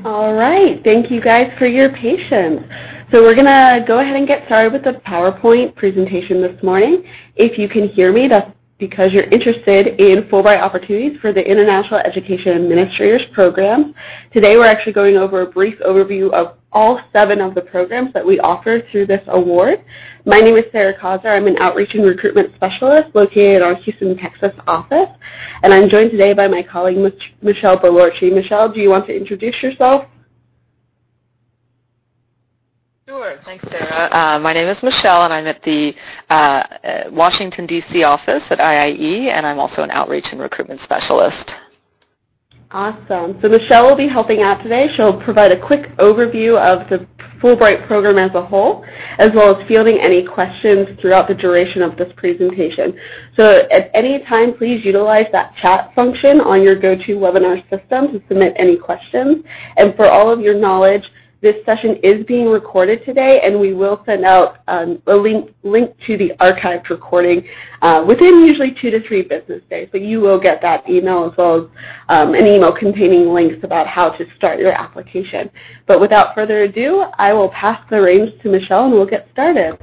All right, thank you guys for your patience. So we're going to go ahead and get started with the PowerPoint presentation this morning. If you can hear me, that's because you're interested in Fulbright opportunities for the International Education Administrators Program. Today we're actually going over a brief overview of all 7 of the programs that we offer through this award. My name is Sarah Causer. I'm an Outreach and Recruitment Specialist located at our Houston, Texas office. And I'm joined today by my colleague, Michelle Belorci. Michelle, do you want to introduce yourself? Sure. Thanks, Sarah. My name is Michelle, and I'm at the Washington, D.C. office at IIE, and I'm also an Outreach and Recruitment Specialist. Awesome. So Michelle will be helping out today. She'll provide a quick overview of the Fulbright program as a whole, as well as fielding any questions throughout the duration of this presentation. So at any time, please utilize that chat function on your GoToWebinar system to submit any questions. And for all of your knowledge, this session is being recorded today, and we will send out a link to the archived recording within usually 2 to 3 business days. So you will get that email as well as an email containing links about how to start your application. But without further ado, I will pass the reins to Michelle, and we'll get started.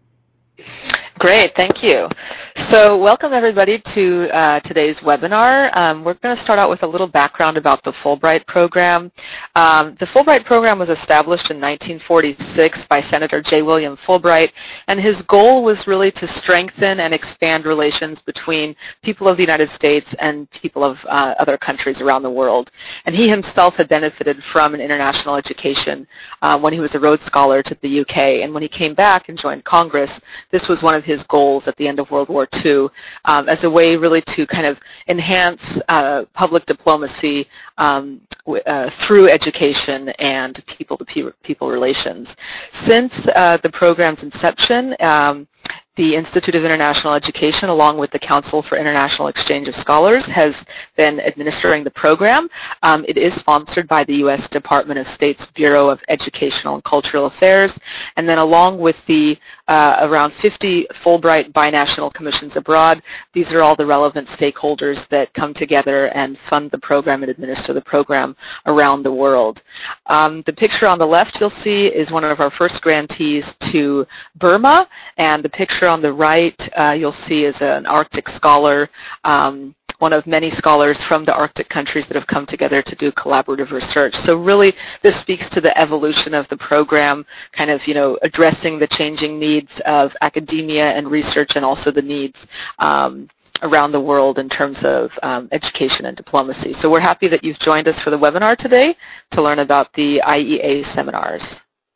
Great, thank you. So welcome everybody to today's webinar. We're going to start out with a little background about the Fulbright program. The Fulbright program was established in 1946 by Senator J. William Fulbright, and his goal was really to strengthen and expand relations between people of the United States and people of other countries around the world. And he himself had benefited from an international education when he was a Rhodes Scholar to the UK, and when he came back and joined Congress, this was one of his goals at the end of World War II as a way really to kind of enhance public diplomacy through education and people-to-people relations. Since the program's inception, the Institute of International Education, along with the Council for International Exchange of Scholars, has been administering the program. It is sponsored by the U.S. Department of State's Bureau of Educational and Cultural Affairs, and then along with the around 50 Fulbright binational commissions abroad, these are all the relevant stakeholders that come together and fund the program and administer the program around the world. The picture on the left you'll see is one of our first grantees to Burma, and the picture on the right you'll see is an Arctic scholar, one of many scholars from the Arctic countries that have come together to do collaborative research. So really this speaks to the evolution of the program, kind of, addressing the changing needs of academia and research, and also the needs around the world in terms of education and diplomacy. So we're happy that you've joined us for the webinar today to learn about the IEA seminars.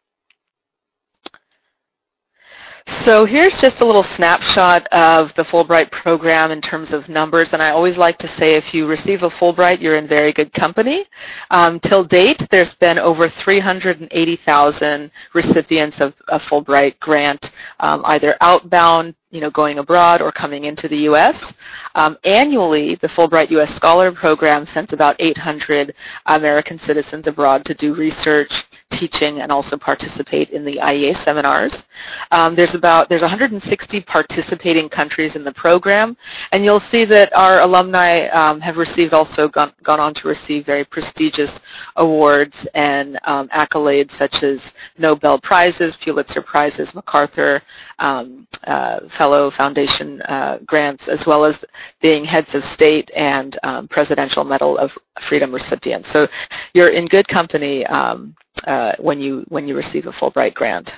So here's just a little snapshot of the Fulbright program in terms of numbers, and I always like to say if you receive a Fulbright, you're in very good company. Till date, there's been over 380,000 recipients of a Fulbright grant, either outbound, going abroad, or coming into the U.S. Annually, the Fulbright U.S. Scholar Program sent about 800 American citizens abroad to do research, teaching, and also participate in the IEA seminars. There's 160 participating countries in the program, and you'll see that our alumni have received gone on to receive very prestigious awards and accolades such as Nobel Prizes, Pulitzer Prizes, MacArthur Fellow Foundation grants, as well as being heads of state and Presidential Medal of Freedom recipients. So you're in good company when you receive a Fulbright grant.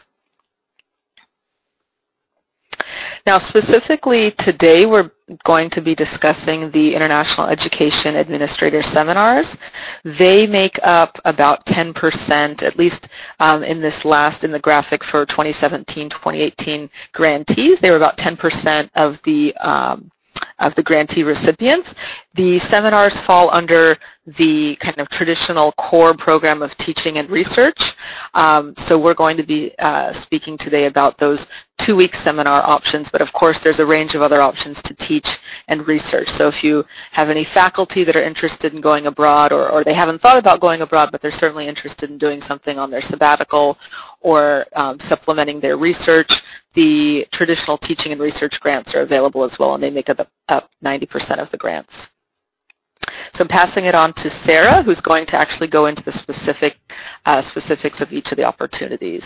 Now specifically today we're going to be discussing the International Education Administrator Seminars. They make up about 10%, at least in the graphic for 2017-2018 grantees. They were about 10% of the grantee recipients. The seminars fall under the kind of traditional core program of teaching and research. So we're going to be speaking today about those 2-week seminar options, but of course there's a range of other options to teach and research. So if you have any faculty that are interested in going abroad, or they haven't thought about going abroad, but they're certainly interested in doing something on their sabbatical or supplementing their research, the traditional teaching and research grants are available as well, and they make up 90% of the grants. So I'm passing it on to Sarah, who's going to actually go into the specifics of each of the opportunities.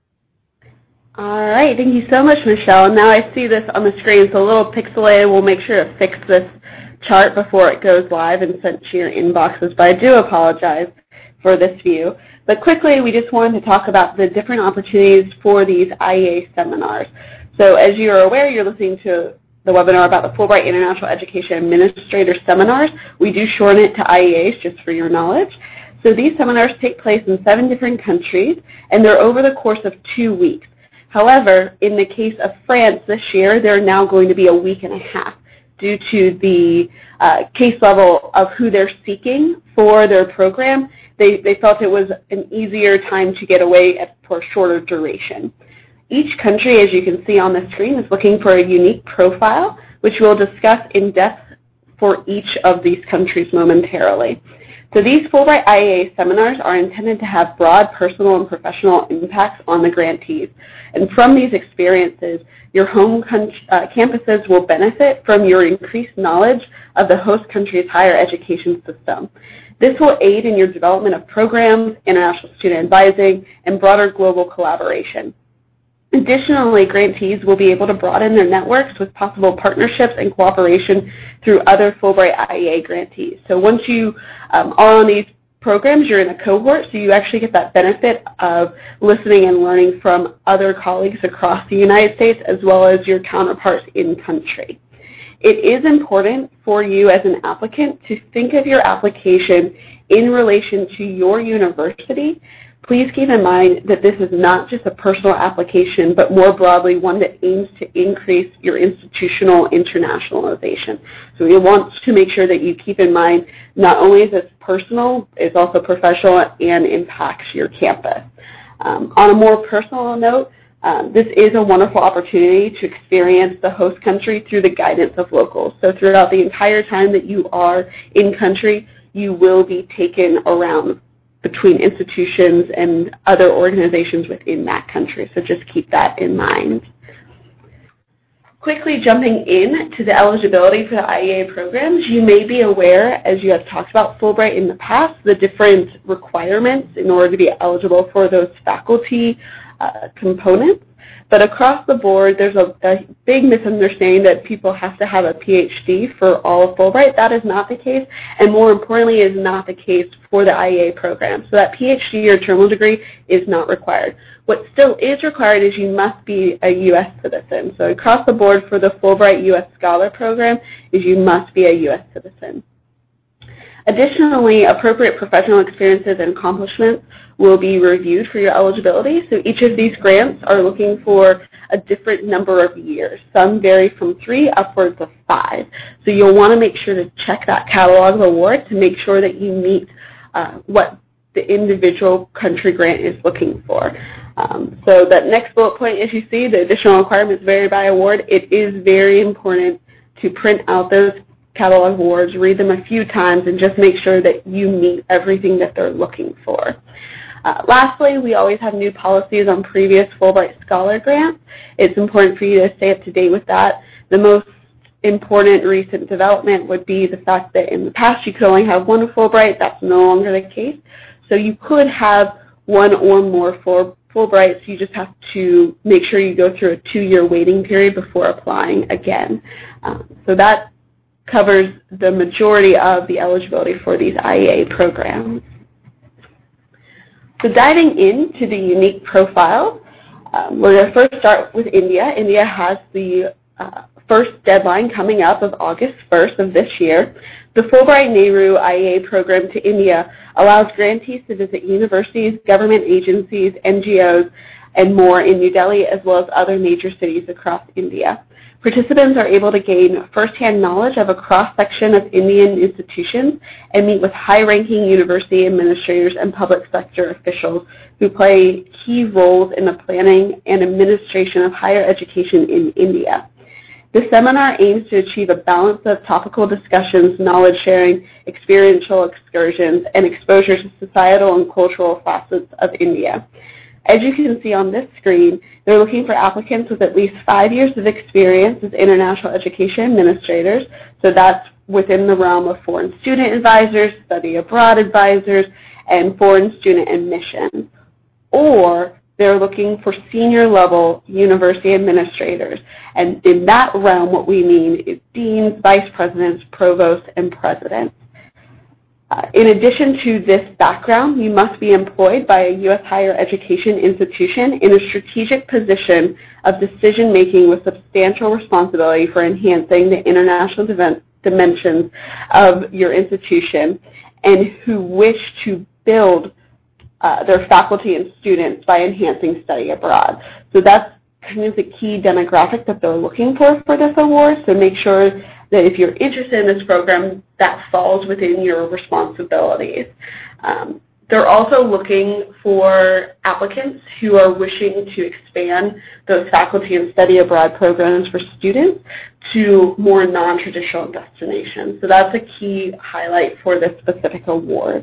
All right, thank you so much, Michelle. And now I see this on the screen, so a little pixelated. We'll make sure to fix this chart before it goes live and sent to your inboxes, but I do apologize for this view. But quickly, we just wanted to talk about the different opportunities for these IEA seminars. So as you are aware, you're listening to the webinar about the Fulbright International Education Administrator Seminars. We do shorten it to IEAs, just for your knowledge. So these seminars take place in 7 different countries, and they're over the course of 2 weeks. However, in the case of France this year, they're now going to be a week and a half due to the case level of who they're seeking for their program. They felt it was an easier time to get away for a shorter duration. Each country, as you can see on the screen, is looking for a unique profile, which we'll discuss in depth for each of these countries momentarily. So these Fulbright IEA seminars are intended to have broad personal and professional impacts on the grantees. And from these experiences, your home campuses will benefit from your increased knowledge of the host country's higher education system. This will aid in your development of programs, international student advising, and broader global collaboration. Additionally, grantees will be able to broaden their networks with possible partnerships and cooperation through other Fulbright IEA grantees. So once you are on these programs, you're in a cohort, so you actually get that benefit of listening and learning from other colleagues across the United States as well as your counterparts in country. It is important for you as an applicant to think of your application in relation to your university. Please keep in mind that this is not just a personal application, but more broadly one that aims to increase your institutional internationalization. So we want to make sure that you keep in mind not only is this personal, it's also professional and impacts your campus. On a more personal note, this is a wonderful opportunity to experience the host country through the guidance of locals. So throughout the entire time that you are in country, you will be taken around between institutions and other organizations within that country. So just keep that in mind. Quickly jumping in to the eligibility for the IEA programs, you may be aware, as you have talked about Fulbright in the past, the different requirements in order to be eligible for those faculty components. But across the board, there's a big misunderstanding that people have to have a PhD for all of Fulbright. That is not the case, and more importantly, is not the case for the IEA program. So that PhD or terminal degree is not required. What still is required is you must be a U.S. citizen. So across the board for the Fulbright U.S. Scholar Program is you must be a U.S. citizen. Additionally, appropriate professional experiences and accomplishments will be reviewed for your eligibility. So each of these grants are looking for a different number of years. Some vary from 3 upwards of 5. So you'll want to make sure to check that catalog of award to make sure that you meet what the individual country grant is looking for. So that next bullet point, as you see, the additional requirements vary by award. It is very important to print out those catalog awards, read them a few times, and just make sure that you meet everything that they're looking for. Lastly, we always have new policies on previous Fulbright Scholar grants. It's important for you to stay up to date with that. The most important recent development would be the fact that in the past you could only have 1 Fulbright. That's no longer the case. So you could have 1 or more Fulbrights. You just have to make sure you go through a 2-year waiting period before applying again. So that covers the majority of the eligibility for these IEA programs. So diving into the unique profiles, we're going to first start with India. India has the first deadline coming up of August 1st of this year. The Fulbright Nehru IEA program to India allows grantees to visit universities, government agencies, NGOs, and more in New Delhi, as well as other major cities across India. Participants are able to gain first-hand knowledge of a cross-section of Indian institutions and meet with high-ranking university administrators and public sector officials who play key roles in the planning and administration of higher education in India. The seminar aims to achieve a balance of topical discussions, knowledge sharing, experiential excursions, and exposure to societal and cultural facets of India. As you can see on this screen, they're looking for applicants with at least 5 years of experience as international education administrators. So that's within the realm of foreign student advisors, study abroad advisors, and foreign student admissions. Or they're looking for senior level university administrators. And in that realm, what we mean is deans, vice presidents, provosts, and presidents. In addition to this background, you must be employed by a U.S. higher education institution in a strategic position of decision-making with substantial responsibility for enhancing the international dimensions of your institution, and who wish to build their faculty and students by enhancing study abroad. So that's kind of the key demographic that they're looking for this award. So make sure that if you're interested in this program, that falls within your responsibilities. They're also looking for applicants who are wishing to expand those faculty and study abroad programs for students to more non-traditional destinations. So that's a key highlight for this specific award.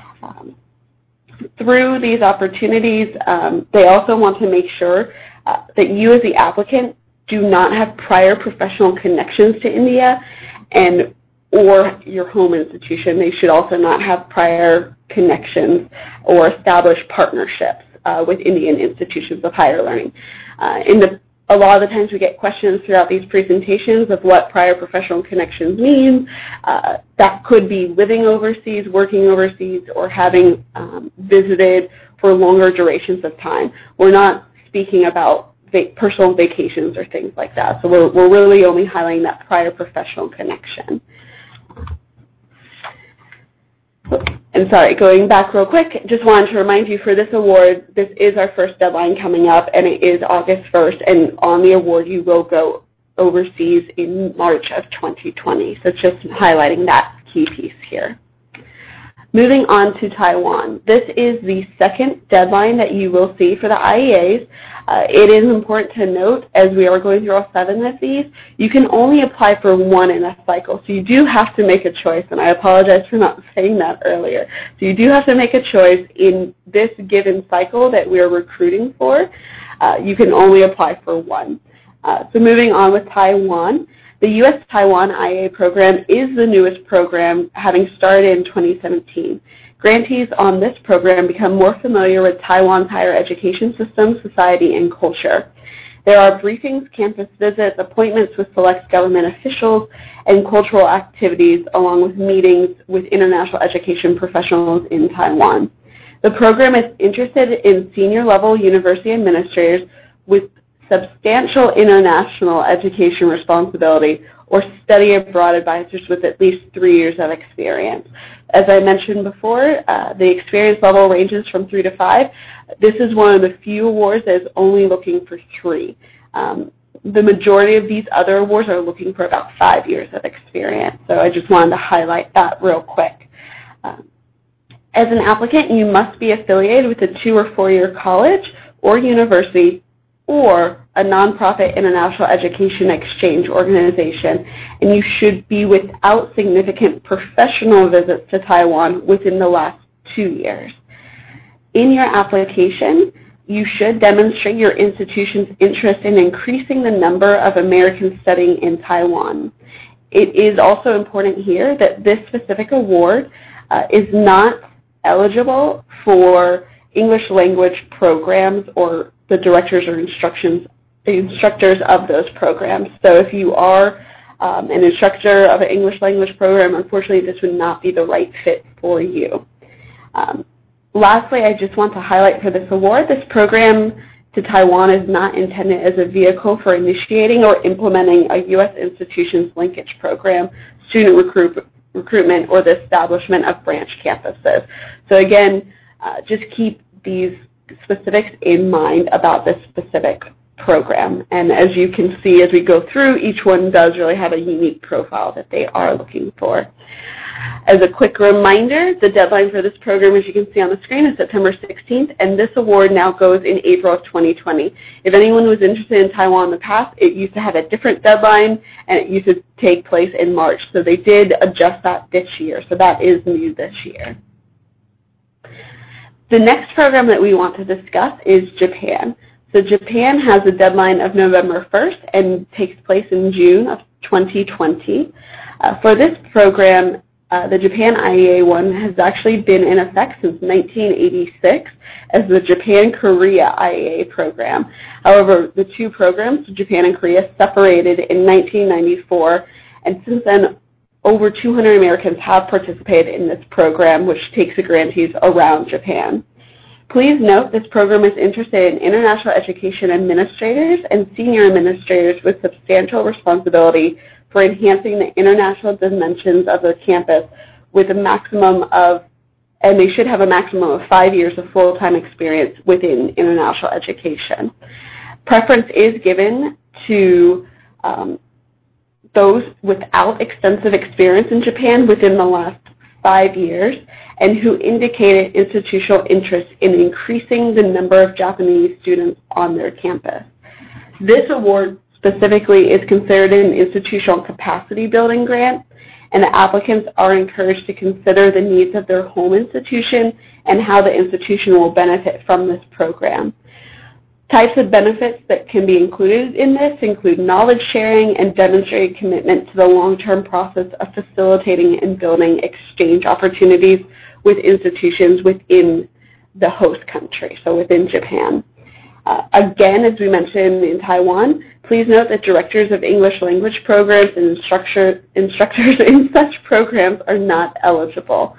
Through these opportunities, they also want to make sure that you as the applicant do not have prior professional connections to India or your home institution. They should also not have prior connections or established partnerships with Indian institutions of higher learning. A lot of the times we get questions throughout these presentations of what prior professional connections mean. That could be living overseas, working overseas, or having visited for longer durations of time. We're not speaking about personal vacations or things like that. So we're really only highlighting that prior professional connection. And sorry, going back real quick, just wanted to remind you for this award, this is our first deadline coming up, and it is August 1st, and on the award you will go overseas in March of 2020. So just highlighting that key piece here. Moving on to Taiwan. This is the second deadline that you will see for the IEAs. It is important to note, as we are going through all 7 of these, you can only apply for 1 in a cycle. So you do have to make a choice, and I apologize for not saying that earlier. So you do have to make a choice in this given cycle that we are recruiting for. You can only apply for 1. So moving on with Taiwan. The U.S.-Taiwan IEA program is the newest program, having started in 2017. Grantees on this program become more familiar with Taiwan's higher education system, society, and culture. There are briefings, campus visits, appointments with select government officials, and cultural activities, along with meetings with international education professionals in Taiwan. The program is interested in senior-level university administrators with substantial international education responsibility or study abroad advisors with at least 3 years of experience. As I mentioned before, the experience level ranges from 3 to 5. This is one of the few awards that is only looking for 3. The majority of these other awards are looking for about 5 years of experience. So I just wanted to highlight that real quick. As an applicant, you must be affiliated with a 2- or 4-year college or university or a nonprofit international education exchange organization, and you should be without significant professional visits to Taiwan within the last 2 years. In your application, you should demonstrate your institution's interest in increasing the number of Americans studying in Taiwan. It is also important here that this specific award is not eligible for English language programs or the directors or instructors of those programs. So if you are an instructor of an English language program, unfortunately this would not be the right fit for you. Lastly, I just want to highlight for this award, this program to Taiwan is not intended as a vehicle for initiating or implementing a U.S. institution's linkage program, student recruitment, or the establishment of branch campuses. So again, just keep these specifics in mind about this specific program. And as you can see as we go through, each one does really have a unique profile that they are looking for. As a quick reminder, the deadline for this program, as you can see on the screen, is September 16th, and this award now goes in April of 2020. If anyone was interested in Taiwan in the past, it used to have a different deadline, and it used to take place in March. So they did adjust that this year, so that is new this year. The next program that we want to discuss is Japan. So Japan has a deadline of November 1st and takes place in June of 2020. For this program, the Japan IEA one has actually been in effect since 1986 as the Japan-Korea IEA program. However, the two programs, Japan and Korea, separated in 1994, and since then over 200 Americans have participated in this program, which takes the grantees around Japan. Please note this program is interested in international education administrators and senior administrators with substantial responsibility for enhancing the international dimensions of their campus with a maximum of, and they should have a maximum of 5 years of full-time experience within international education. Preference is given to those without extensive experience in Japan within the last 5 years and who indicated institutional interest in increasing the number of Japanese students on their campus. This award specifically is considered an institutional capacity building grant, and the applicants are encouraged to consider the needs of their home institution and how the institution will benefit from this program. Types of benefits that can be included in this include knowledge sharing and demonstrated commitment to the long-term process of facilitating and building exchange opportunities with institutions within the host country, so within Japan. Again, as we mentioned in Taiwan, please note that directors of English language programs and instructors in such programs are not eligible.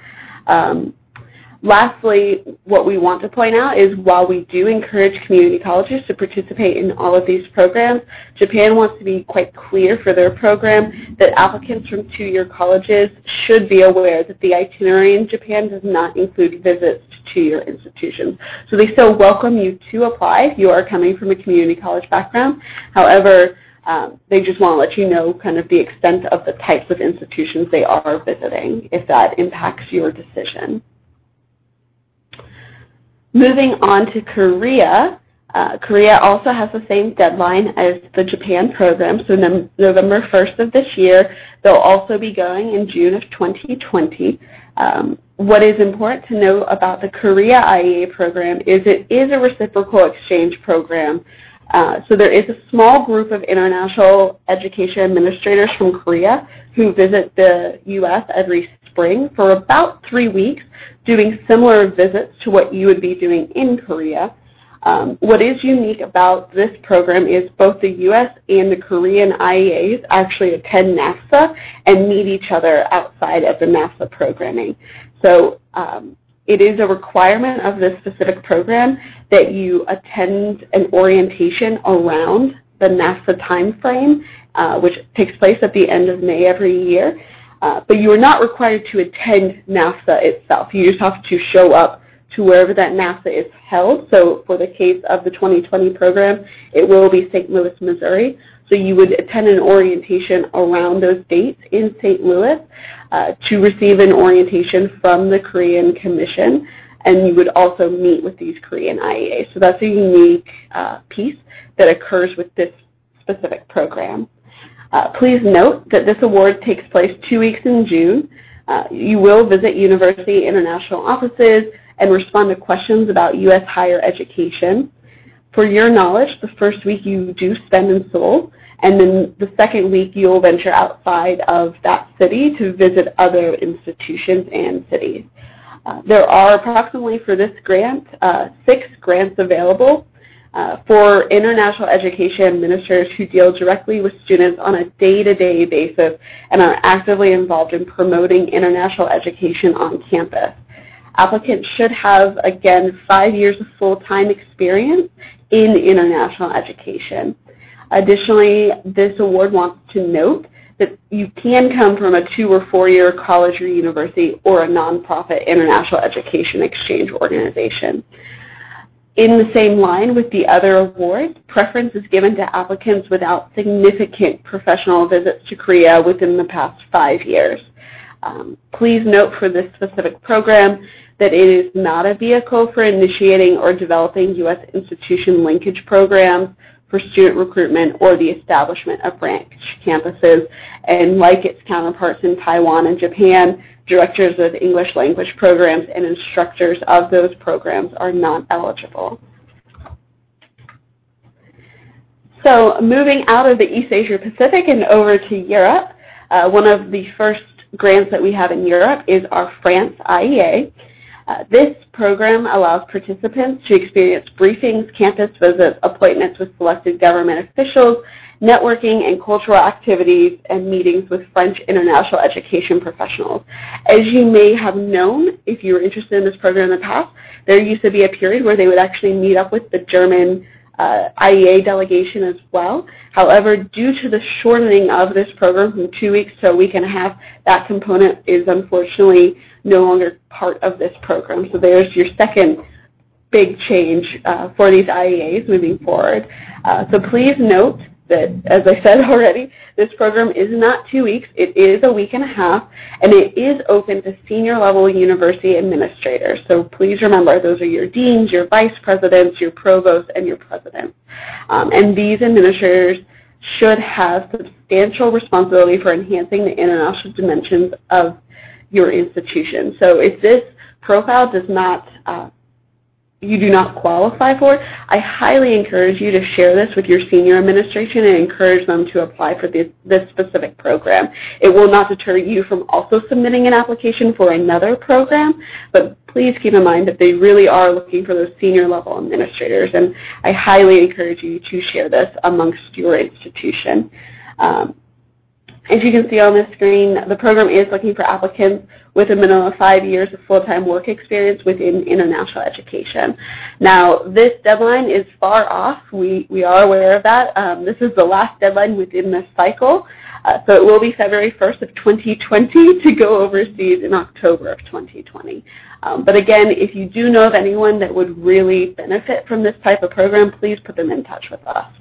Lastly, what we want to point out is while we do encourage community colleges to participate in all of these programs, Japan wants to be quite clear for their program that applicants from two-year colleges should be aware that the itinerary in Japan does not include visits to two-year institutions. So they still welcome you to apply if you are coming from a community college background. However, they just want to let you know kind of the extent of the types of institutions they are visiting if that impacts your decision. Moving on to Korea, Korea also has the same deadline as the Japan program, so November 1st of this year. They'll also be going in June of 2020. What is important to know about the Korea IEA program is it is a reciprocal exchange program. So there is a small group of international education administrators from Korea who visit the U.S. every spring for about 3 weeks, doing similar visits to what you would be doing in Korea. What is unique about this program is both the U.S. and the Korean IEAs actually attend NAFSA and meet each other outside of the NAFSA programming. So it is a requirement of this specific program that you attend an orientation around the NAFSA time frame, which takes place at the end of May every year. But you are not required to attend NAFSA itself. You just have to show up to wherever that NAFSA is held. So for the case of the 2020 program, it will be St. Louis, Missouri. So you would attend an orientation around those dates in St. Louis to receive an orientation from the Korean Commission, and you would also meet with these Korean IEAs. So that's a unique piece that occurs with this specific program. Please note that this award takes place 2 weeks in June. You will visit university international offices and respond to questions about U.S. higher education. For your knowledge, the first week you do spend in Seoul, and then the second week you'll venture outside of that city to visit other institutions and cities. There are approximately for this grant 6 grants available for international education administrators who deal directly with students on a day-to-day basis and are actively involved in promoting international education on campus. Applicants should have, again, 5 years of full-time experience in international education. Additionally, this award wants to note that you can come from a 2- or 4-year college or university or a nonprofit international education exchange organization. In the same line with the other awards, preference is given to applicants without significant professional visits to Korea within the past 5 years. Please note for this specific program that it is not a vehicle for initiating or developing U.S. institution linkage programs for student recruitment or the establishment of branch campuses. And like its counterparts in Taiwan and Japan, directors of English language programs and instructors of those programs are not eligible. So moving out of the East Asia Pacific and over to Europe, one of the first grants that we have in Europe is our France IEA. This program allows participants to experience briefings, campus visits, appointments with selected government officials, networking and cultural activities, and meetings with French international education professionals. As you may have known, if you were interested in this program in the past, there used to be a period where they would actually meet up with the German IEA delegation as well. However, due to the shortening of this program from 2 weeks to a week and a half, that component is unfortunately no longer part of this program. So there's your second big change for these IEAs moving forward. So please note that, as I said already, this program is not 2 weeks. It is a week and a half, and it is open to senior-level university administrators. So please remember, those are your deans, your vice presidents, your provosts, and your presidents. And these administrators should have substantial responsibility for enhancing the international dimensions of your institution. So if this profile does not you do not qualify for, I highly encourage you to share this with your senior administration and encourage them to apply for this specific program. It will not deter you from also submitting an application for another program, but please keep in mind that they really are looking for those senior level administrators, and I highly encourage you to share this amongst your institution. As you can see on the screen, the program is looking for applicants with a minimum of 5 years of full-time work experience within international education. Now, this deadline is far off. We are aware of that. This is the last deadline within this cycle, so it will be February 1st of 2020 to go overseas in October of 2020. But again, if you do know of anyone that would really benefit from this type of program, please put them in touch with us.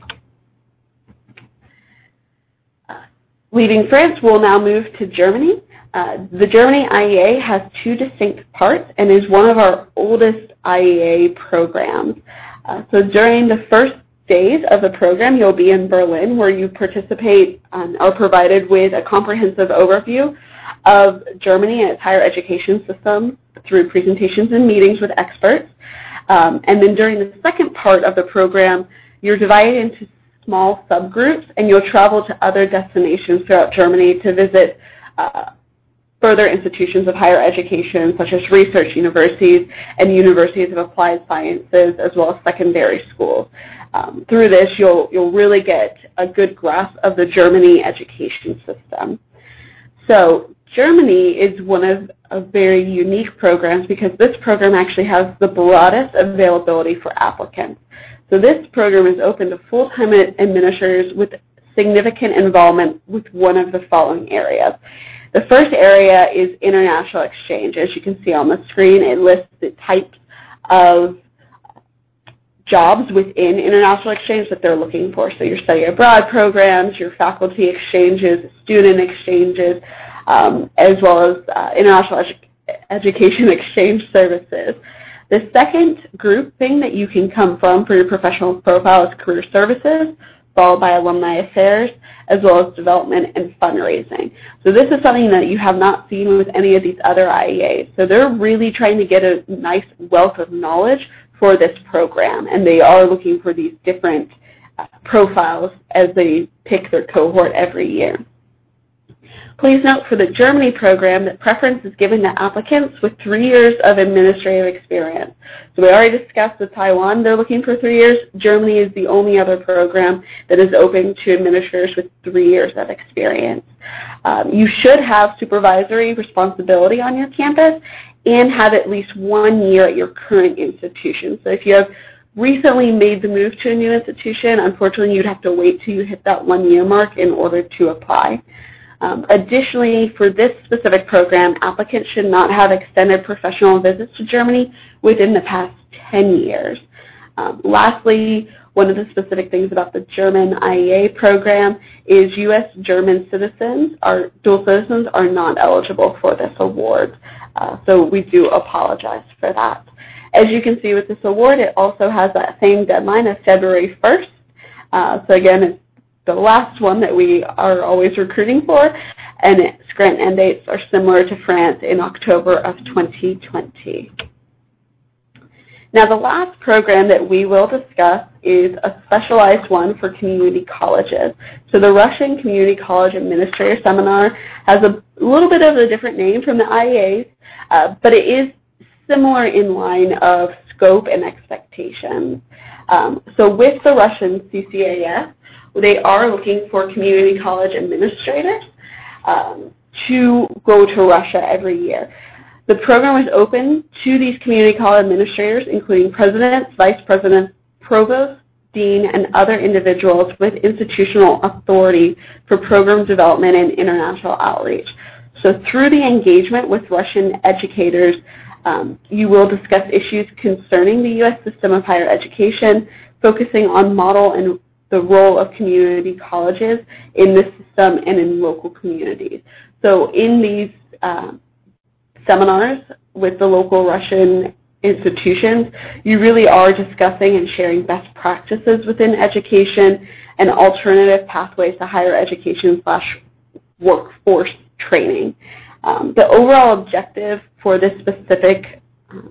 Leaving France, we'll now move to Germany. The Germany IEA has two distinct parts and is one of our oldest IEA programs. So during the first days of the program, you'll be in Berlin, where you participate and are provided with a comprehensive overview of Germany and its higher education system through presentations and meetings with experts. And then during the second part of the program, you're divided into small subgroups, and you'll travel to other destinations throughout Germany to visit further institutions of higher education, such as research universities and universities of applied sciences, as well as secondary schools. Through this, you'll really get a good grasp of the Germany education system. So Germany is one of very unique programs because this program actually has the broadest availability for applicants. So this program is open to full-time administrators with significant involvement with one of the following areas. The first area is international exchange. As you can see on the screen, it lists the types of jobs within international exchange that they're looking for. So your study abroad programs, your faculty exchanges, student exchanges, as well as international education exchange services. The second grouping that you can come from for your professional profile is career services, followed by alumni affairs, as well as development and fundraising. So this is something that you have not seen with any of these other IEAs. So they're really trying to get a nice wealth of knowledge for this program, and they are looking for these different profiles as they pick their cohort every year. Please note for the Germany program that preference is given to applicants with 3 years of administrative experience. So we already discussed with Taiwan, they're looking for 3 years. Germany is the only other program that is open to administrators with 3 years of experience. You should have supervisory responsibility on your campus and have at least 1 year at your current institution. So if you have recently made the move to a new institution, unfortunately you'd have to wait till you hit that 1 year mark in order to apply. Additionally, for this specific program, applicants should not have extended professional visits to Germany within the past 10 years. Lastly, one of the specific things about the German IEA program is U.S. German citizens, dual citizens, are not eligible for this award. So we do apologize for that. As you can see with this award, it also has that same deadline of February 1st. So again, it's the last one that we are always recruiting for, and its grant end dates are similar to France in October of 2020. Now, the last program that we will discuss is a specialized one for community colleges. So the Russian Community College Administrator Seminar has a little bit of a different name from the IEAs, but it is similar in line of scope and expectations. So with the Russian CCAS, they are looking for community college administrators to go to Russia every year. The program is open to these community college administrators, including presidents, vice presidents, provosts, dean, and other individuals with institutional authority for program development and international outreach. So through the engagement with Russian educators, you will discuss issues concerning the U.S. system of higher education, focusing on model and the role of community colleges in this system and in local communities. So in these seminars with the local Russian institutions, you really are discussing and sharing best practices within education and alternative pathways to higher education / workforce training. The overall objective for this specific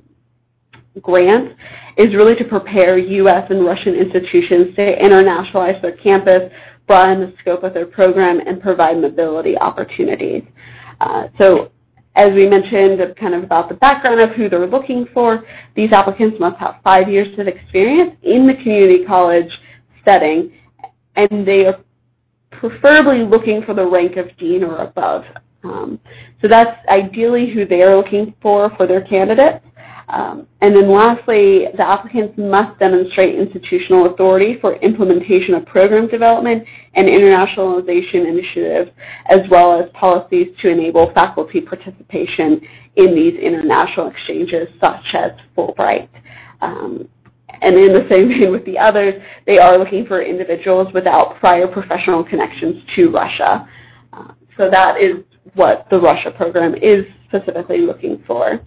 grant is really to prepare U.S. and Russian institutions to internationalize their campus, broaden the scope of their program, and provide mobility opportunities. So as we mentioned, kind of about the background of who they're looking for, these applicants must have 5 years of experience in the community college setting, and they are preferably looking for the rank of dean or above. So that's ideally who they are looking for their candidates. And then lastly, the applicants must demonstrate institutional authority for implementation of program development and internationalization initiatives, as well as policies to enable faculty participation in these international exchanges, such as Fulbright. And in the same vein with the others, they are looking for individuals without prior professional connections to Russia. So that is what the Russia program is specifically looking for.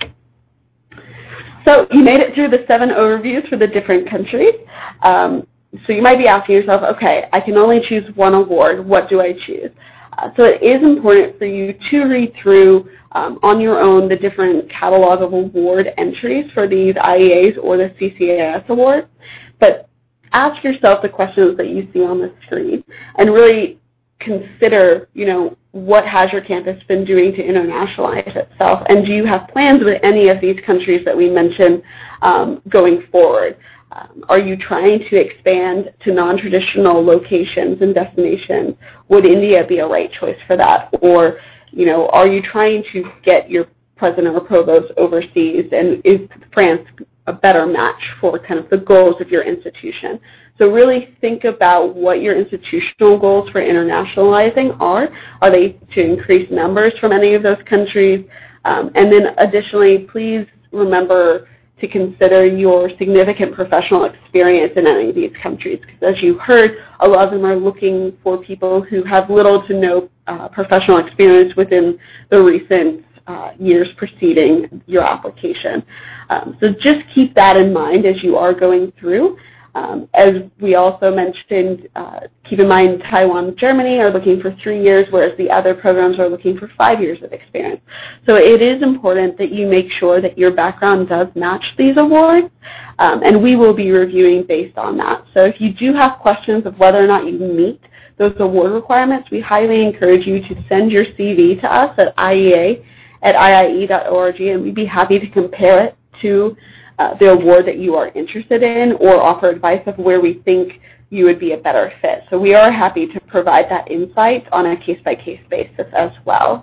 So you made it through the 7 overviews for the different countries. So you might be asking yourself, okay, I can only choose one award. What do I choose? So it is important for you to read through on your own the different catalog of award entries for these IEAs or the CCAS awards. But ask yourself the questions that you see on the screen and really consider, what has your campus been doing to internationalize itself, and do you have plans with any of these countries that we mentioned going forward? Are you trying to expand to non-traditional locations and destinations? Would India be a right choice for that? Or, are you trying to get your president or provost overseas, and is France a better match for kind of the goals of your institution? So really think about what your institutional goals for internationalizing are. Are they to increase numbers from any of those countries? And then additionally, please remember to consider your significant professional experience in any of these countries. Because as you heard, a lot of them are looking for people who have little to no professional experience within the recent years preceding your application. So just keep that in mind as you are going through. As we also mentioned, keep in mind Taiwan and Germany are looking for 3 years, whereas the other programs are looking for 5 years of experience. So it is important that you make sure that your background does match these awards, and we will be reviewing based on that. So if you do have questions of whether or not you meet those award requirements, we highly encourage you to send your CV to us at iea@iie.org, and we'd be happy to compare it to the award that you are interested in, or offer advice of where we think you would be a better fit. So we are happy to provide that insight on a case-by-case basis as well.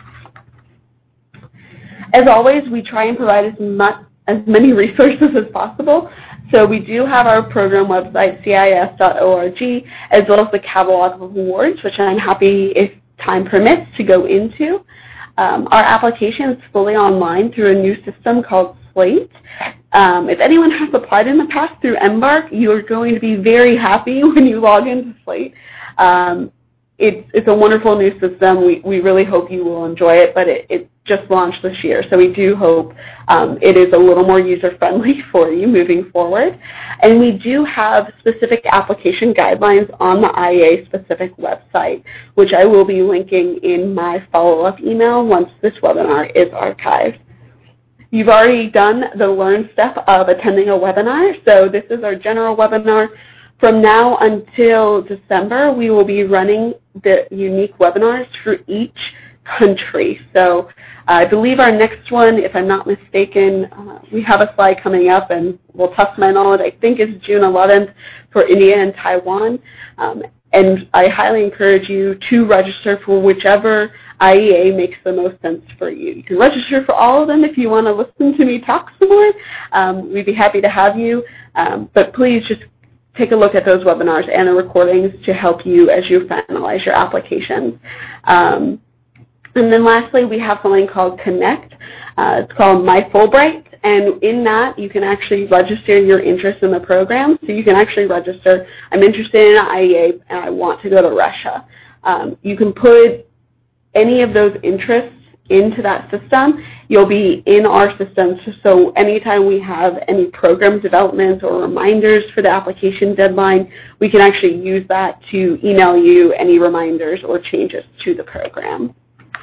As always, we try and provide as many resources as possible. So we do have our program website, cis.org, as well as the catalog of awards, which I'm happy, if time permits, to go into. Our application is fully online through a new system called Slate. If anyone has applied in the past through Embark, you are going to be very happy when you log into Slate. It's a wonderful new system. We really hope you will enjoy it, but it just launched this year, so we do hope it is a little more user-friendly for you moving forward. And we do have specific application guidelines on the IEA-specific website, which I will be linking in my follow-up email once this webinar is archived. You've already done the learn step of attending a webinar, so this is our general webinar. From now until December, we will be running the unique webinars for each country. So I believe our next one, if I'm not mistaken, we have a slide coming up, and we'll test my knowledge, I think it's June 11th for India and Taiwan. And I highly encourage you to register for whichever IEA makes the most sense for you. You can register for all of them if you want to listen to me talk some more. We'd be happy to have you, but please just take a look at those webinars and the recordings to help you as you finalize your applications. And then lastly, we have something called Connect. It's called My Fulbright, and in that you can actually register your interest in the program. So you can actually register, I'm interested in IEA and I want to go to Russia. You can put any of those interests into that system. You'll be in our system, so anytime we have any program developments or reminders for the application deadline, we can actually use that to email you any reminders or changes to the program.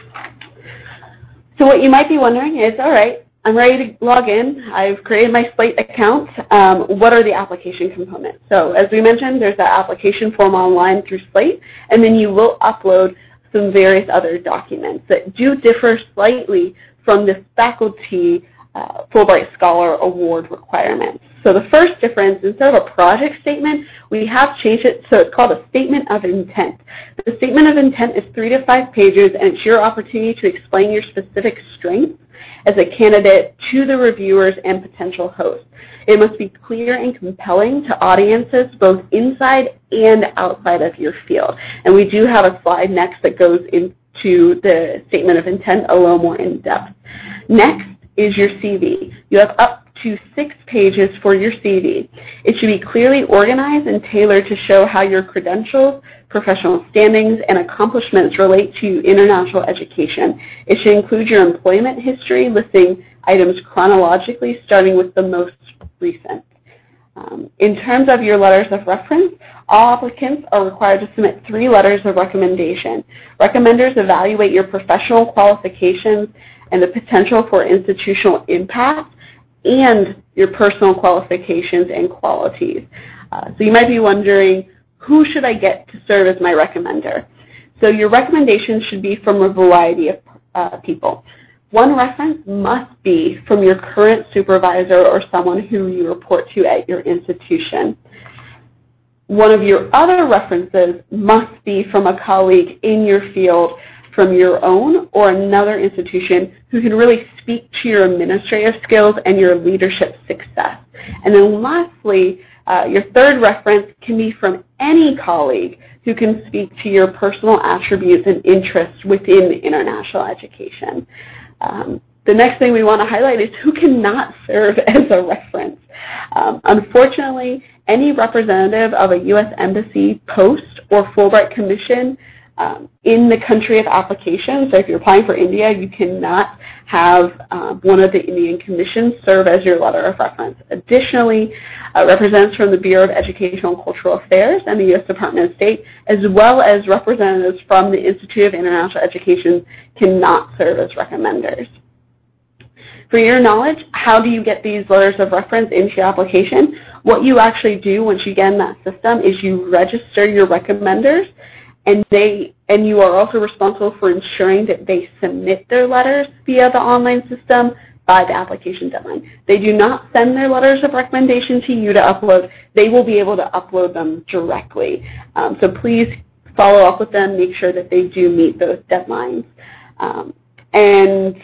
So what you might be wondering is, all right, I'm ready to log in. I've created my Slate account. What are the application components? So as we mentioned, there's that application form online through Slate, and then you will upload some various other documents that do differ slightly from the faculty Fulbright Scholar Award requirements. So the first difference, instead of a project statement, we have changed it so it's called a statement of intent. The statement of intent is 3 to 5 pages, and it's your opportunity to explain your specific strengths as a candidate to the reviewers and potential hosts. It must be clear and compelling to audiences both inside and outside of your field. And we do have a slide next that goes into the statement of intent a little more in depth. Next is your CV. You have up to 6 pages for your CV. It should be clearly organized and tailored to show how your credentials, professional standings, and accomplishments relate to international education. It should include your employment history, listing items chronologically, starting with the most recent. In terms of your letters of reference, all applicants are required to submit 3 letters of recommendation. Recommenders evaluate your professional qualifications and the potential for institutional impact and your personal qualifications and qualities. So you might be wondering, who should I get to serve as my recommender? So your recommendations should be from a variety of people. One reference must be from your current supervisor or someone who you report to at your institution. One of your other references must be from a colleague in your field from your own or another institution who can really speak to your administrative skills and your leadership success. And then lastly, your third reference can be from any colleague who can speak to your personal attributes and interests within international education. The next thing we want to highlight is who cannot serve as a reference. Unfortunately, any representative of a U.S. Embassy post or Fulbright Commission in the country of application, so if you're applying for India, you cannot have one of the Indian commissions serve as your letter of reference. Additionally, representatives from the Bureau of Educational and Cultural Affairs and the U.S. Department of State, as well as representatives from the Institute of International Education, cannot serve as recommenders. For your knowledge, how do you get these letters of reference into your application? What you actually do once you get in that system is you register your recommenders, and you are also responsible for ensuring that they submit their letters via the online system by the application deadline. They do not send their letters of recommendation to you to upload. They will be able to upload them directly. So please follow up with them, make sure that they do meet those deadlines. And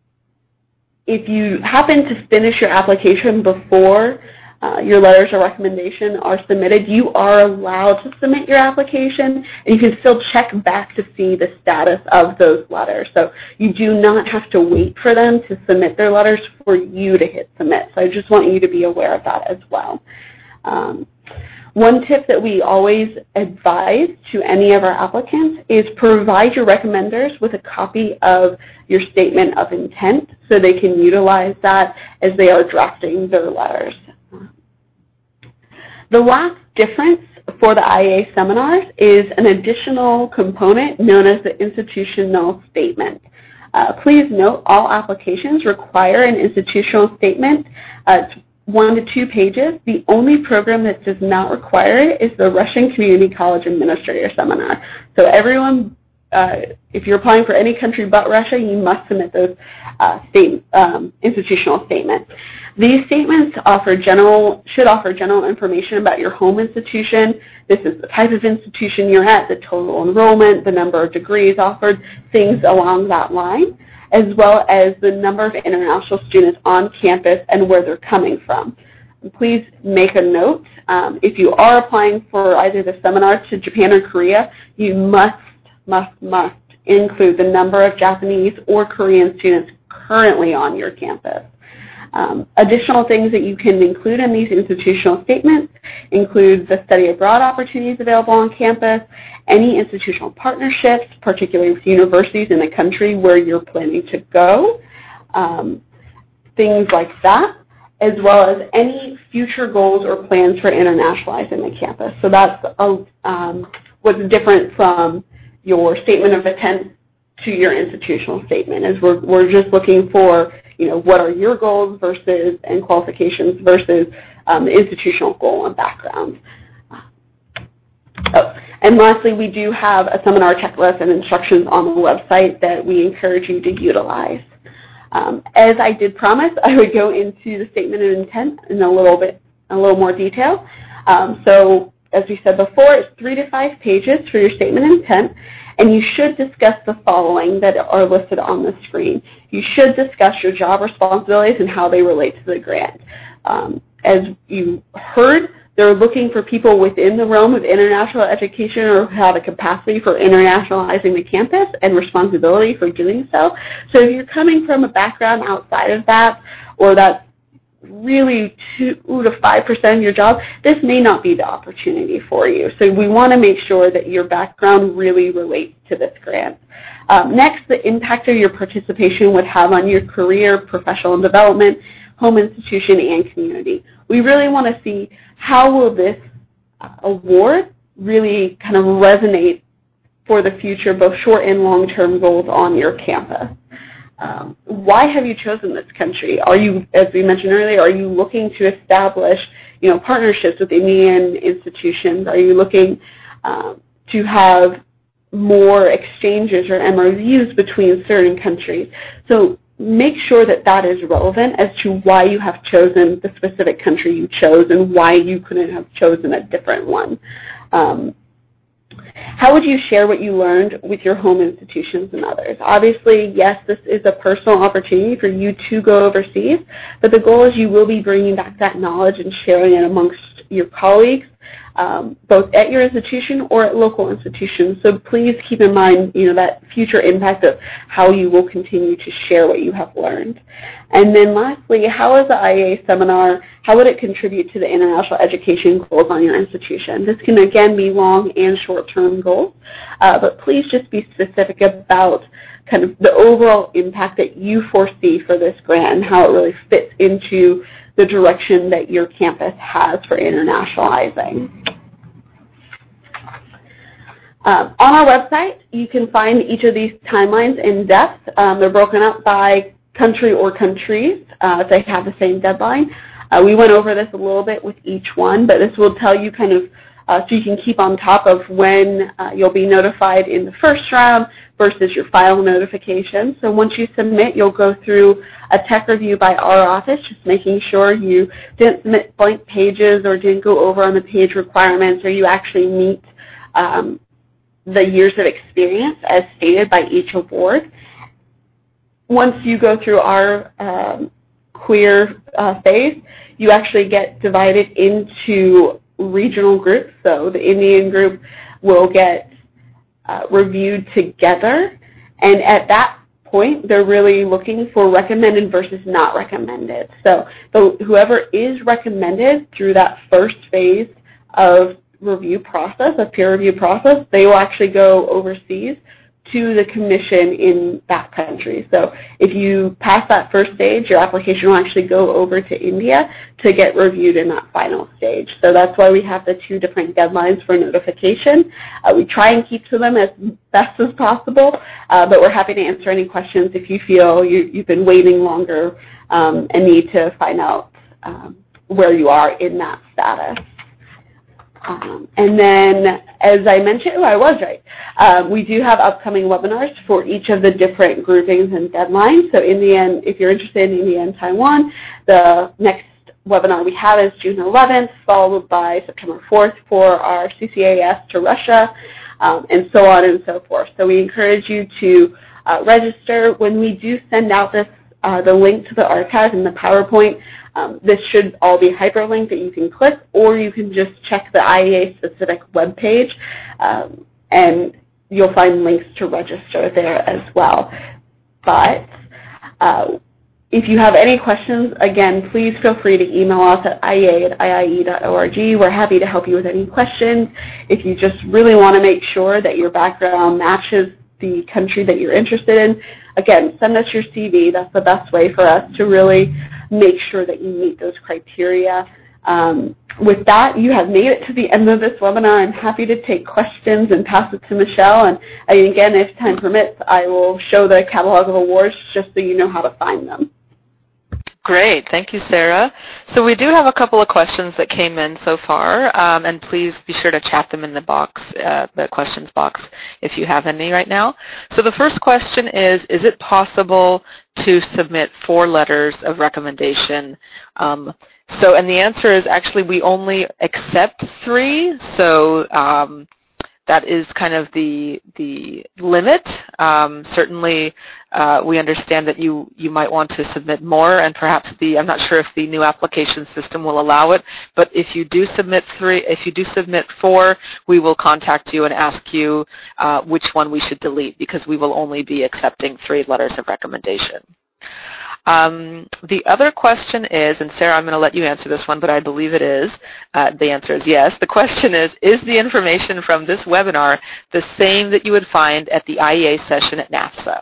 if you happen to finish your application before your letters of recommendation are submitted, you are allowed to submit your application, and you can still check back to see the status of those letters. So you do not have to wait for them to submit their letters for you to hit submit. So I just want you to be aware of that as well. One tip that we always advise to any of our applicants is provide your recommenders with a copy of your statement of intent so they can utilize that as they are drafting their letters. The last difference for the IAA seminars is an additional component known as the institutional statement. Please note all applications require an institutional statement. It's 1 to 2 pages. The only program that does not require it is the Russian Community College Administrator Seminar. So everyone, if you're applying for any country but Russia, you must submit those institutional statements. These statements should offer general information about your home institution. This is the type of institution you're at, the total enrollment, the number of degrees offered, things along that line, as well as the number of international students on campus and where they're coming from. And please make a note, if you are applying for either the seminar to Japan or Korea, you must include the number of Japanese or Korean students currently on your campus. Additional things that you can include in these institutional statements include the study abroad opportunities available on campus, any institutional partnerships, particularly with universities in the country where you're planning to go, things like that, as well as any future goals or plans for internationalizing the campus. So that's what's different from your statement of intent to your institutional statement, is we're just looking for, what are your goals versus and qualifications versus the institutional goal and background. And lastly, we do have a seminar checklist and instructions on the website that we encourage you to utilize. As I did promise, I would go into the statement of intent in a little more detail. So as we said before, it's 3 to 5 pages for your statement of intent. And you should discuss the following that are listed on the screen. You should discuss your job responsibilities and how they relate to the grant. As you heard, they're looking for people within the realm of international education or who have a capacity for internationalizing the campus and responsibility for doing so. So if you're coming from a background outside of that, or that's really 2 to 5% of your job, this may not be the opportunity for you. So we want to make sure that your background really relates to this grant. Next, the impact of your participation would have on your career, professional development, home institution, and community. We really want to see how will this award really kind of resonate for the future, both short and long-term goals on your campus. Why have you chosen this country? Are you, as we mentioned earlier, are you looking to establish, partnerships with Indian institutions? Are you looking to have more exchanges or MOUs between certain countries? So make sure that that is relevant as to why you have chosen the specific country you chose and why you couldn't have chosen a different one. How would you share what you learned with your home institutions and others? Obviously, yes, this is a personal opportunity for you to go overseas, but the goal is you will be bringing back that knowledge and sharing it amongst your colleagues, both at your institution or at local institutions. So please keep in mind, that future impact of how you will continue to share what you have learned. And then lastly, how is the IAA seminar, how would it contribute to the international education goals on your institution? This can, again, be long and short-term goals, but please just be specific about kind of the overall impact that you foresee for this grant and how it really fits into the direction that your campus has for internationalizing. On our website, you can find each of these timelines in depth. They're broken up by country or countries if they have the same deadline. We went over this a little bit with each one, but this will tell you kind of so you can keep on top of when you'll be notified in the first round versus your final notification. So once you submit, you'll go through a tech review by our office, just making sure you didn't submit blank pages or didn't go over on the page requirements, or you actually meet the years of experience as stated by each award. Once you go through our queer phase, you actually get divided into regional groups. So the Indian group will get reviewed together, and at that point they're really looking for recommended versus not recommended. So whoever is recommended through that first phase of review process, a peer review process, they will actually go overseas to the commission in that country. So if you pass that first stage, your application will actually go over to India to get reviewed in that final stage. So that's why we have the 2 different deadlines for notification. We try and keep to them as best as possible, but we're happy to answer any questions if you feel you've been waiting longer and need to find out where you are in that status. And then, as I mentioned, I was right. We do have upcoming webinars for each of the different groupings and deadlines. So in the end, if you're interested in India and Taiwan, the next webinar we have is June 11th, followed by September 4th for our CCAS to Russia, and so on and so forth. So we encourage you to register. When we do send out this, the link to the archive and the PowerPoint, this should all be hyperlinked that you can click, or you can just check the IEA-specific webpage, and you'll find links to register there as well. But if you have any questions, again, please feel free to email us at iea@iie.org. We're happy to help you with any questions. If you just really want to make sure that your background matches the country that you're interested in, again, send us your CV. That's the best way for us to really make sure that you meet those criteria. With that, you have made it to the end of this webinar. I'm happy to take questions and pass it to Michelle. And again, if time permits, I will show the catalog of awards just so you know how to find them. Great. Thank you, Sarah. So we do have a couple of questions that came in so far, and please be sure to chat them in the box, the questions box, if you have any right now. So the first question is it possible to submit 4 letters of recommendation? And the answer is actually we only accept 3, so that is kind of the limit. Certainly, we understand that you might want to submit more, and perhaps I'm not sure if the new application system will allow it. But if you do submit 4, we will contact you and ask you which one we should delete, because we will only be accepting 3 letters of recommendation. The other question is, and Sarah, I'm going to let you answer this one, but I believe it is. The answer is yes. The question is the information from this webinar the same that you would find at the IEA session at NAFSA?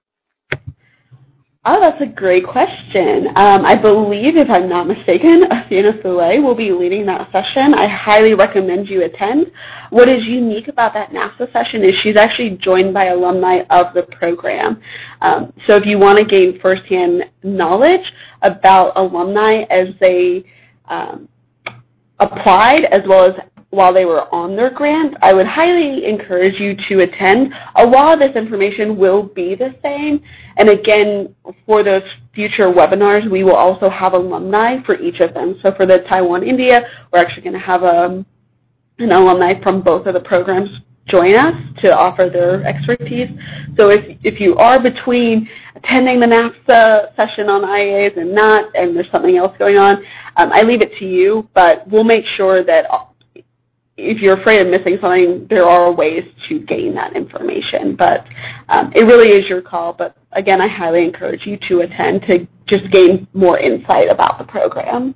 Oh, that's a great question. I believe, if I'm not mistaken, Athena Soleil will be leading that session. I highly recommend you attend. What is unique about that NAFSA session is she's actually joined by alumni of the program. So if you want to gain firsthand knowledge about alumni as they applied, as well as while they were on their grant, I would highly encourage you to attend. A lot of this information will be the same. And again, for those future webinars, we will also have alumni for each of them. So for the Taiwan, India, we're actually going to have an alumni from both of the programs join us to offer their expertise. So if you are between attending the NAFSA session on IAs and not, and there's something else going on, I leave it to you, but we'll make sure that if you're afraid of missing something, there are ways to gain that information. But it really is your call. But again, I highly encourage you to attend to just gain more insight about the program.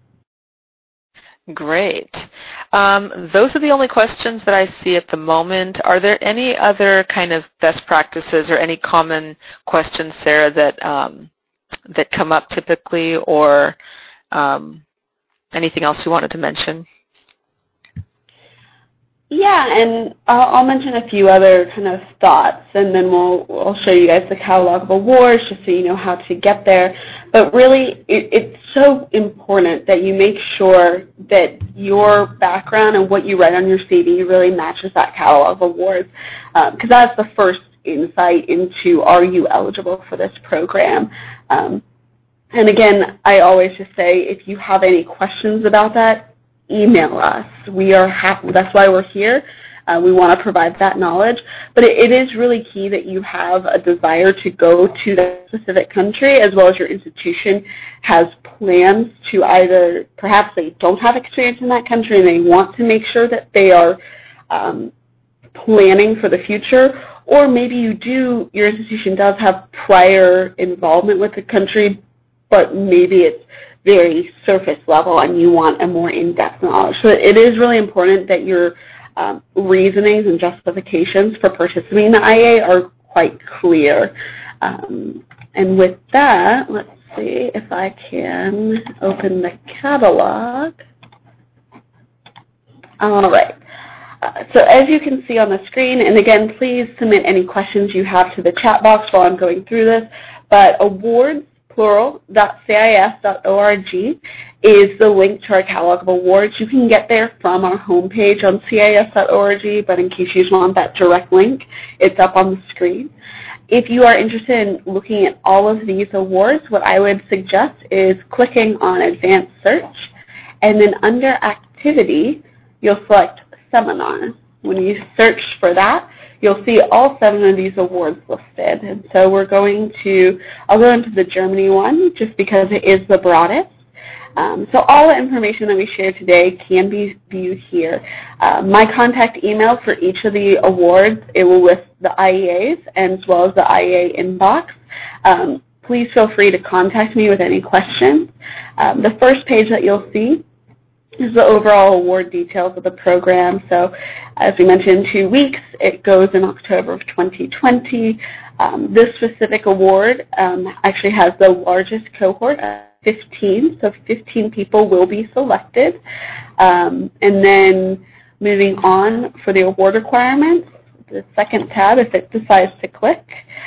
Great. Those are the only questions that I see at the moment. Are there any other kind of best practices or any common questions, Sarah, that that come up typically, or anything else you wanted to mention? Yeah, and I'll mention a few other kind of thoughts, and then we'll show you guys the catalog of awards just so you know how to get there. But really, it's so important that you make sure that your background and what you write on your CV really matches that catalog of awards, because that's the first insight into, are you eligible for this program? And again, I always just say, if you have any questions about that, email us. We are happy. That's why we're here. We want to provide that knowledge. But it is really key that you have a desire to go to that specific country, as well as your institution has plans to either, perhaps they don't have experience in that country and they want to make sure that they are planning for the future, or maybe you do, your institution does have prior involvement with the country, but maybe it's very surface level and you want a more in-depth knowledge. So it is really important that your reasonings and justifications for participating in the IA are quite clear. And with that, let's see if I can open the catalog. All right. So as you can see on the screen, and again, please submit any questions you have to the chat box while I'm going through this, but awards, plural.cis.org is the link to our catalog of awards. You can get there from our homepage on cis.org, but in case you want that direct link, it's up on the screen. If you are interested in looking at all of these awards, what I would suggest is clicking on Advanced Search, and then under Activity, you'll select Seminar. When you search for that, you'll see all 7 of these awards listed. And so I'll go into the Germany one just because it is the broadest. So all the information that we share today can be viewed here. My contact email for each of the awards, it will list the IEAs as well as the IEA inbox. Please feel free to contact me with any questions. The first page that you'll see is the overall award details of the program. So as we mentioned, 2 weeks. It goes in October of 2020. This specific award actually has the largest cohort of 15, so 15 people will be selected. And then moving on for the award requirements, the second tab, if it decides to click,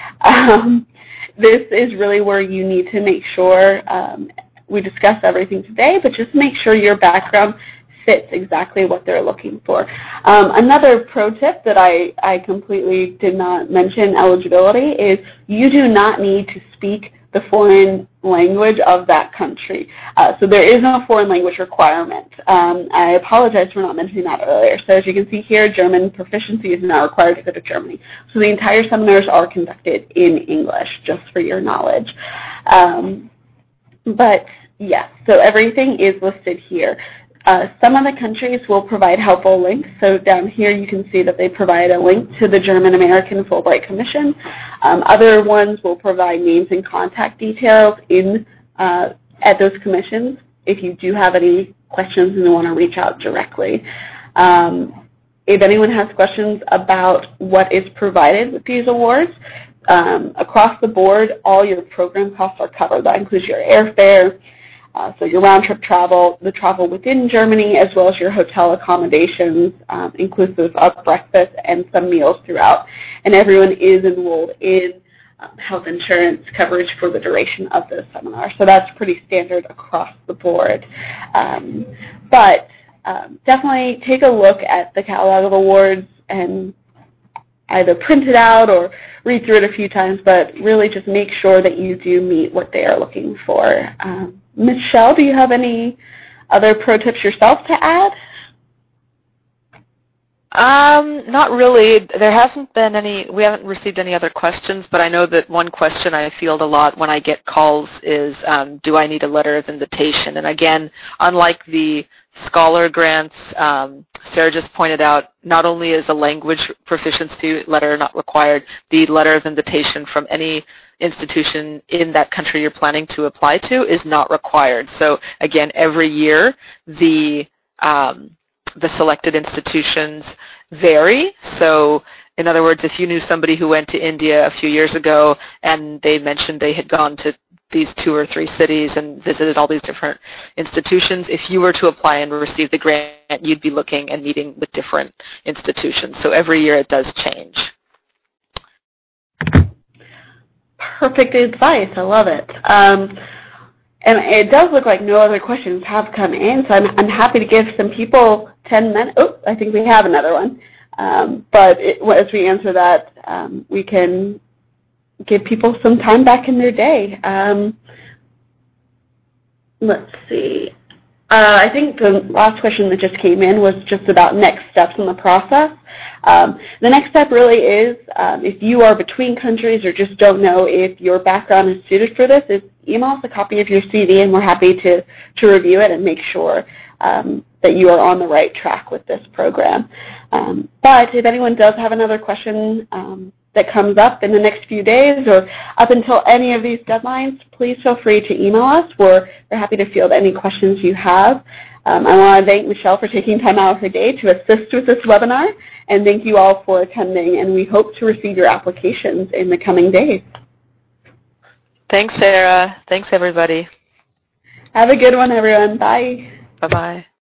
this is really where you need to make sure we discussed everything today, but just make sure your background fits exactly what they're looking for. Another pro tip that I completely did not mention eligibility is you do not need to speak the foreign language of that country. So there is no foreign language requirement. I apologize for not mentioning that earlier. So as you can see here, German proficiency is not required to go to Germany. So the entire seminars are conducted in English, just for your knowledge. But yes, so everything is listed here. Some of the countries will provide helpful links. So down here you can see that they provide a link to the German-American Fulbright Commission. Other ones will provide names and contact details at those commissions if you do have any questions and you want to reach out directly. If anyone has questions about what is provided with these awards, across the board, all your program costs are covered. That includes your airfare, so your round-trip travel, the travel within Germany, as well as your hotel accommodations, inclusive of breakfast and some meals throughout. And everyone is enrolled in health insurance coverage for the duration of the seminar. So that's pretty standard across the board. But definitely take a look at the catalog of awards and either print it out or read through it a few times, but really just make sure that you do meet what they are looking for. Michelle, do you have any other pro tips yourself to add? Not really. There hasn't been any, we haven't received any other questions, but I know that one question I field a lot when I get calls is, do I need a letter of invitation? And again, unlike the scholar grants, Sarah just pointed out, not only is a language proficiency letter not required, the letter of invitation from any institution in that country you're planning to apply to is not required. So again, every year the selected institutions vary. So in other words, if you knew somebody who went to India a few years ago and they mentioned they had gone to these 2 or 3 cities and visited all these different institutions, if you were to apply and receive the grant, you'd be looking and meeting with different institutions. So every year it does change. Perfect advice. I love it. And it does look like no other questions have come in, so I'm happy to give some people 10 minutes. Oh, I think we have another one. But as we answer that, we can give people some time back in their day. Let's see. I think the last question that just came in was just about next steps in the process. The next step really is, if you are between countries or just don't know if your background is suited for this, is email us a copy of your CV and we're happy to review it and make sure that you are on the right track with this program. But if anyone does have another question, that comes up in the next few days or up until any of these deadlines, please feel free to email us. We're happy to field any questions you have. I want to thank Michelle for taking time out of her day to assist with this webinar, and thank you all for attending, and we hope to receive your applications in the coming days. Thanks, Sarah. Thanks, everybody. Have a good one, everyone. Bye. Bye-bye.